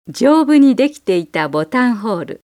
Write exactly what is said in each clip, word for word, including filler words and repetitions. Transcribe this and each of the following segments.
丈夫にできていたボタンホール。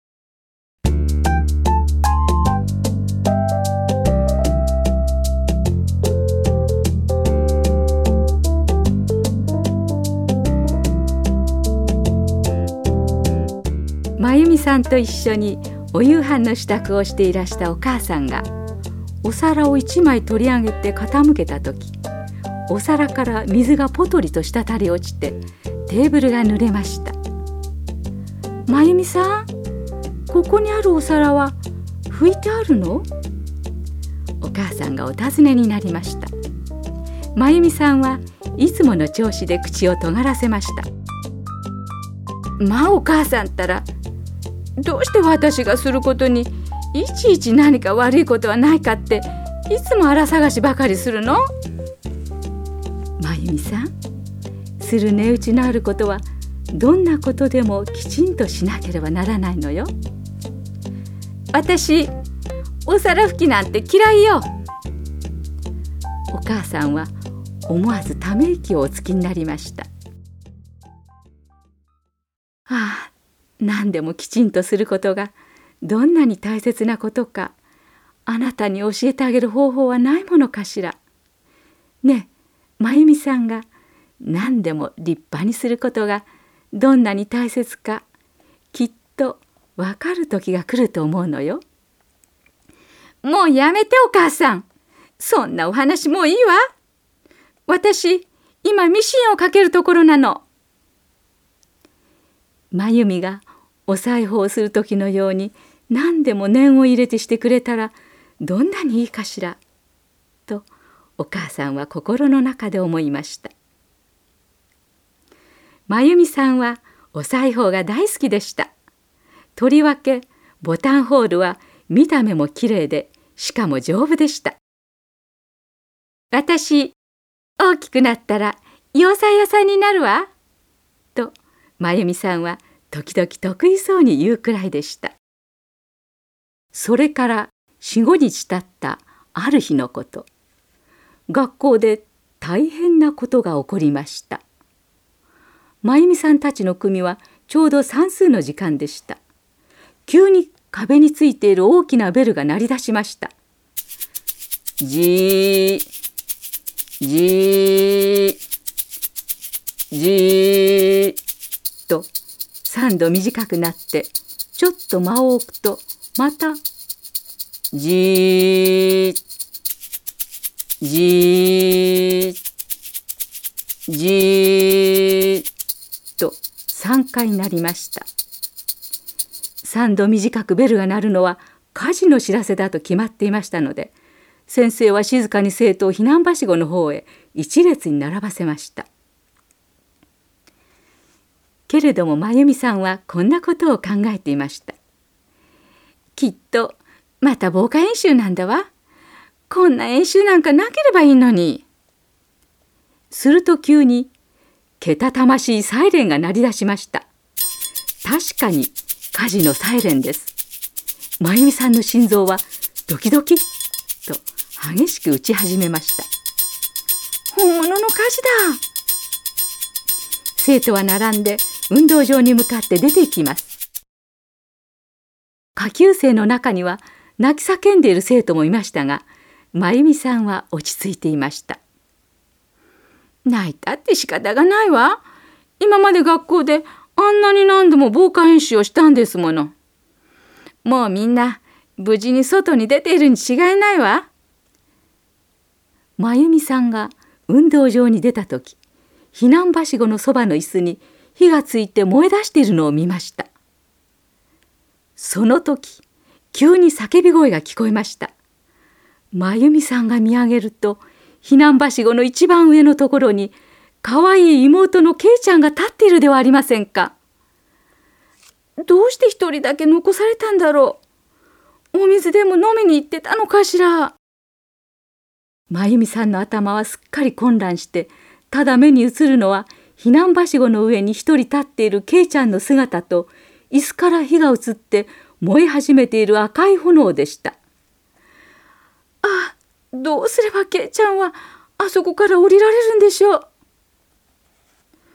真由美さんと一緒にお夕飯の支度をしていらしたお母さんがお皿を一枚取り上げて傾けた時、お皿から水がポトリと滴り落ちてテーブルが濡れました。真由美さん、ここにあるお皿は拭いてあるの？お母さんがお尋ねになりました。真由美さんはいつもの調子で口を尖らせました。まあお母さんったら、どうして私がすることにいちいち何か悪いことはないかっていつもあら探しばかりするの？真由美さん、する値打ちのあることはどんなことでもきちんとしなければならないのよ。私、お皿拭きなんて嫌いよ。お母さんは思わずため息をおつきになりました。ああ、何でもきちんとすることがどんなに大切なことか、あなたに教えてあげる方法はないものかしら。ねえ、真由美さんが何でも立派にすることがどんなに大切か、きっとわかる時が来ると思うのよ。もうやめてお母さん。そんなお話もういいわ。私、今ミシンをかけるところなの。真由美がお裁縫をする時のように何でも念を入れてしてくれたらどんなにいいかしら、とお母さんは心の中で思いました。真由美さんはお裁縫が大好きでした。とりわけボタンホールは見た目もきれいで、しかも丈夫でした。私、大きくなったら洋裁屋さんになるわ、と真由美さんは時々得意そうに言うくらいでした。それから四五日経ったある日のこと、学校で大変なことが起こりました。真由美さんたちの組はちょうど算数の時間でした。急に壁についている大きなベルが鳴り出しました。じー、じー、じーとさんど短くなって、ちょっと間を置くとまたじー、じー、じーとさんかい鳴りました。さんど短くベルが鳴るのは火事の知らせだと決まっていましたので、先生は静かに生徒を避難はしごの方へ一列に並ばせました。けれども真由美さんはこんなことを考えていました。きっとまた防火演習なんだわ。こんな演習なんかなければいいのに。すると急にけたたましいサイレンが鳴り出しました。確かに火事のサイレンです。真由美さんの心臓はドキドキと激しく打ち始めました。本物の火事だ。生徒は並んで運動場に向かって出て行きます。下級生の中には泣き叫んでいる生徒もいましたが、真由美さんは落ち着いていました。泣いたって仕方がないわ。今まで学校であんなに何度も防火演習をしたんですもの。もうみんな無事に外に出ているに違いないわ。真由美さんが運動場に出た時、避難はしごのそばの椅子に火がついて燃え出しているのを見ました。その時、急に叫び声が聞こえました。真由美さんが見上げると、避難はしごの一番上のところにかわいい妹のけいちゃんが立っているではありませんか。どうして一人だけ残されたんだろう。お水でも飲みに行ってたのかしら。真由美さんの頭はすっかり混乱して、ただ目に映るのは避難はしごの上に一人立っているけいちゃんの姿と、椅子から火が移って燃え始めている赤い炎でした。あ、どうすればけいちゃんはあそこから降りられるんでしょう。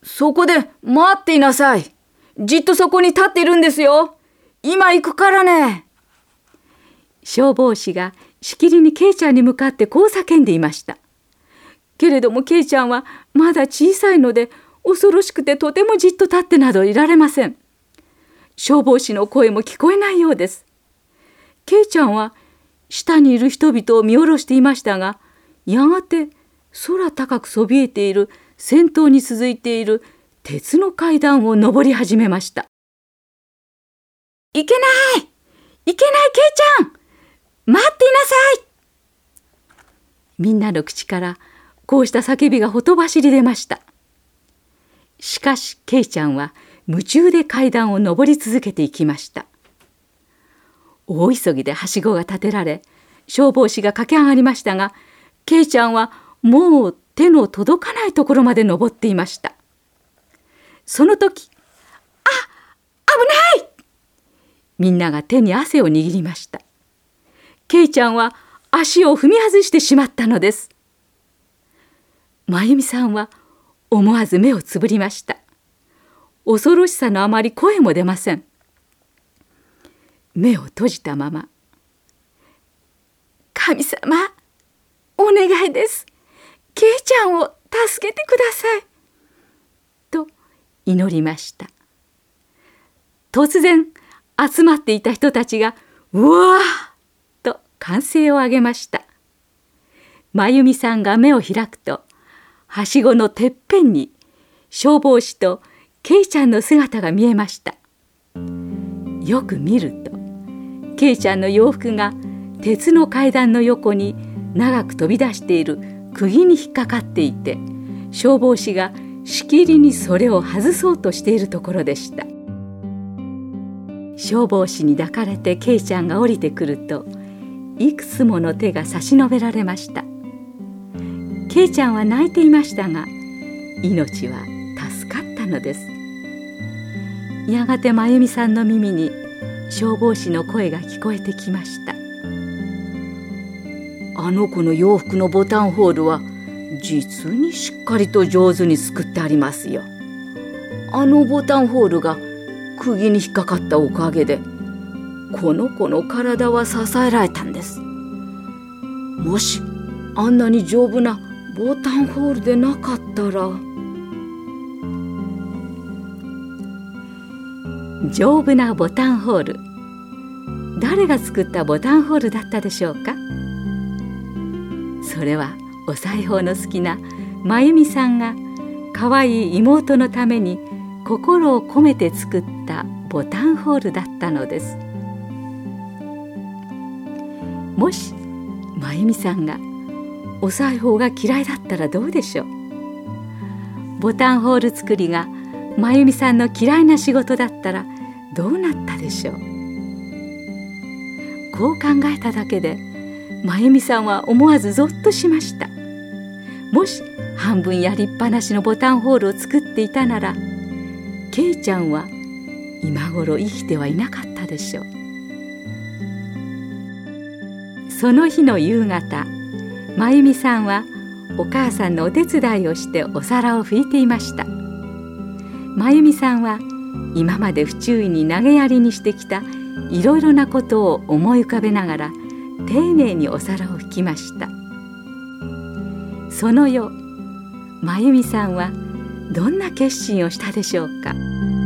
そこで待っていなさい。じっとそこに立っているんですよ。今行くからね。 消防士がしきりにケイちゃんに向かってこう叫んでいました。けれどもケイちゃんはまだ小さいので恐ろしくてとてもじっと立ってなどいられません。消防士の声も聞こえないようです。ケイちゃんは下にいる人々を見下ろしていましたが、やがて空高くそびえている先頭に続いている鉄の階段を登り始めました。いけない!いけないケイちゃん!待っていなさい!みんなの口からこうした叫びがほとばしり出ました。しかしケイちゃんは夢中で階段を登り続けていきました。大急ぎではしごが立てられ、消防士が駆け上がりましたが、ケイちゃんはもう手の届かないところまで登っていました。その時、あ、危ない!みんなが手に汗を握りました。ケイちゃんは足を踏み外してしまったのです。まゆみさんは思わず目をつぶりました。恐ろしさのあまり声も出ません。目を閉じたまま、神様、お願いです。ケイちゃんを助けてください。と祈りました。突然、集まっていた人たちが、うわーと歓声を上げました。まゆみさんが目を開くと、はしごのてっぺんに消防士とケイちゃんの姿が見えました。よく見ると、ケイちゃんの洋服が鉄の階段の横に長く飛び出している釘に引っかかっていて、消防士がしきりにそれを外そうとしているところでした。消防士に抱かれてケイちゃんが降りてくると、いくつもの手が差し伸べられました。ケイちゃんは泣いていましたが、命は助かったのです。やがてまゆみさんの耳に消防士の声が聞こえてきました。 あの子の洋服のボタンホールは実にしっかりと上手に作ってありますよ。あのボタンホールが釘に引っかかったおかげでこの子の体は支えられたんです。もしあんなに丈夫なボタンホールでなかったら。 丈夫なボタンホール。誰が作ったボタンホールだったでしょうか。それはお裁縫の好きなまゆみさんがかわいい妹のために心を込めて作ったボタンホールだったのです。もしまゆみさんがお裁縫が嫌いだったらどうでしょう。ボタンホール作りがまゆみさんの嫌いな仕事だったらどうなったでしょう。こう考えただけでまゆみさんは思わずゾッとしました。もし半分やりっぱなしのボタンホールを作っていたなら、ケイちゃんは今頃生きてはいなかったでしょう。その日の夕方、まゆみさんはお母さんのお手伝いをしてお皿を拭いていました。まゆみさんは今まで不注意に投げやりにしてきたいろいろなことを思い浮かべながら丁寧にお皿を拭きました。その夜、まゆみさんはどんな決心をしたでしょうか。